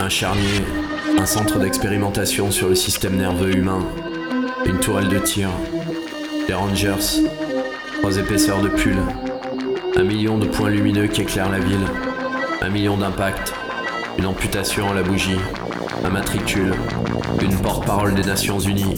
Un charnier, un centre d'expérimentation sur le système nerveux humain, une tourelle de tir, des Rangers, 3 épaisseurs de pull, 1 million de points lumineux qui éclairent la ville, 1 million d'impacts, une amputation à la bougie, un matricule, une porte-parole des Nations Unies.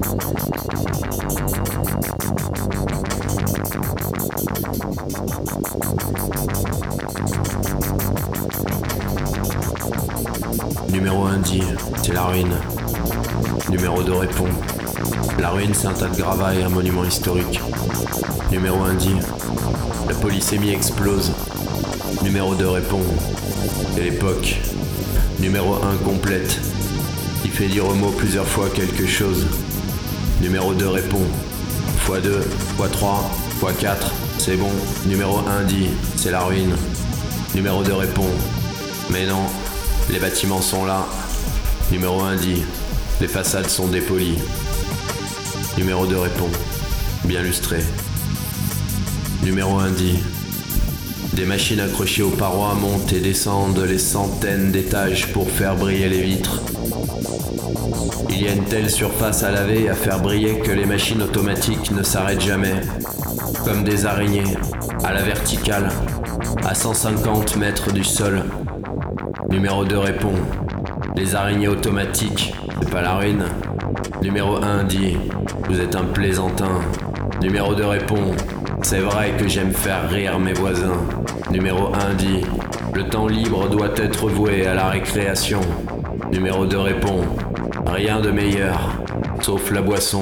Numéro 1 dit, c'est la ruine. Numéro 2 répond, la ruine c'est un tas de gravats et un monument historique. Numéro 1 dit, la polysémie explose. Numéro 2 répond, c'est l'époque. Numéro 1 complète, il fait dire au mot plusieurs fois quelque chose. Numéro 2 répond, x2, x3, x4, c'est bon. Numéro 1 dit, c'est la ruine. Numéro 2 répond, mais non, les bâtiments sont là. Numéro 1 dit, les façades sont dépolies. Numéro 2 répond, bien lustré. Numéro 1 dit, des machines accrochées aux parois montent et descendent les centaines d'étages pour faire briller les vitres. Il y a une telle surface à laver et à faire briller que les machines automatiques ne s'arrêtent jamais, comme des araignées, à la verticale, à 150 mètres du sol. Numéro 2 répond, les araignées automatiques, c'est pas la ruine. Numéro 1 dit, vous êtes un plaisantin. Numéro 2 répond, c'est vrai que j'aime faire rire mes voisins. Numéro 1 dit, le temps libre doit être voué à la récréation. Numéro 2 répond, rien de meilleur, sauf la boisson.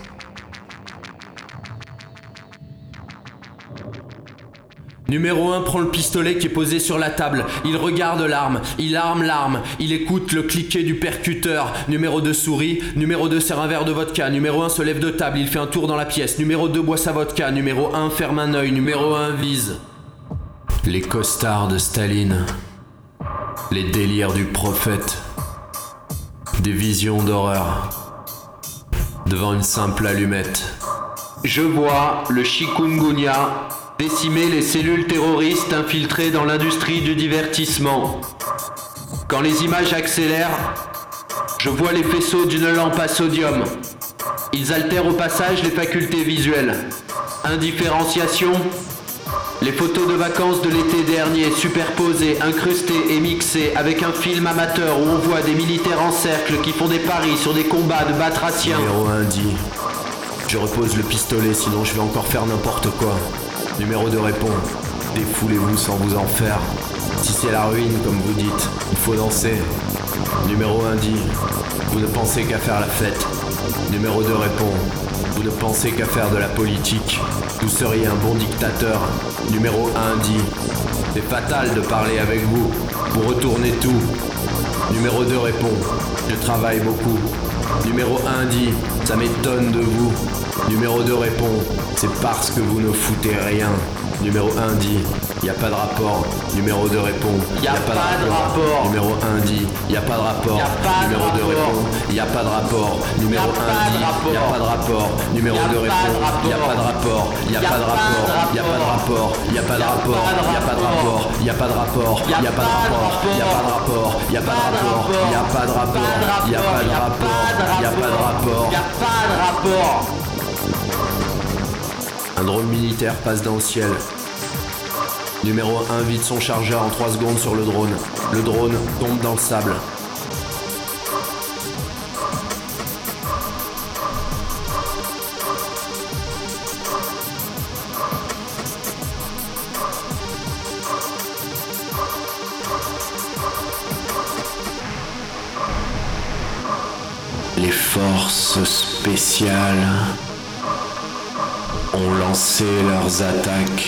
Numéro 1 prend le pistolet qui est posé sur la table. Il regarde l'arme, il arme l'arme, il écoute le cliquet du percuteur. Numéro 2 sourit, numéro 2 sert un verre de vodka. Numéro 1 se lève de table, il fait un tour dans la pièce. Numéro 2 boit sa vodka, numéro 1 ferme un œil, numéro 1 vise. Les costards de Staline, les délires du prophète, des visions d'horreur, devant une simple allumette. Je vois le chikungunya décimer les cellules terroristes infiltrées dans l'industrie du divertissement. Quand les images accélèrent, je vois les faisceaux d'une lampe à sodium. Ils altèrent au passage les facultés visuelles. Indifférenciation, les photos de vacances de l'été dernier superposées, incrustées et mixées avec un film amateur où on voit des militaires en cercle qui font des paris sur des combats de batraciens. Numéro 1 dit, je repose le pistolet sinon je vais encore faire n'importe quoi. Numéro 2 répond, défoulez-vous sans vous en faire. Si c'est la ruine comme vous dites, il faut danser. Numéro 1 dit, vous ne pensez qu'à faire la fête. Numéro 2 répond, vous ne pensez qu'à faire de la politique. Vous seriez un bon dictateur. Numéro 1 dit, c'est fatal de parler avec vous. Vous retournez tout. Numéro 2 répond, je travaille beaucoup. Numéro 1 dit, ça m'étonne de vous. Numéro 2 répond, c'est parce que vous ne foutez rien. Numéro 1 dit, y a pas de rapport. Numéro 2 répond, y a pas de rapport. Numéro 1 dit, y a pas de rapport. Numéro 2 répond, y a pas de rapport. Numéro 1 dit, y a pas de rapport. Numéro 2 répond, y a pas de rapport. Y a pas de rapport. Y a pas de rapport. Y a pas de rapport. Y a pas de rapport. Y a pas de rapport. Y a pas de rapport. Y a pas de rapport. Y a pas de rapport. Y a pas de rapport. Y a pas de rapport. Y a pas de rapport. Y a pas de rapport. Un drone militaire passe dans le ciel. Numéro 1 vide son chargeur en 3 secondes sur le drone. Le drone tombe dans le sable. Les forces spéciales ont lancé leurs attaques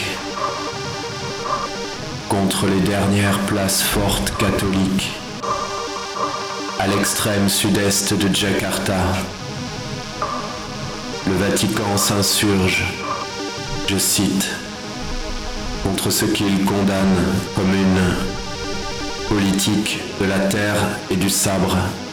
contre les dernières places fortes catholiques à l'extrême sud-est de Jakarta. Le Vatican s'insurge, je cite, contre ce qu'il condamne comme une politique de la terre et du sabre.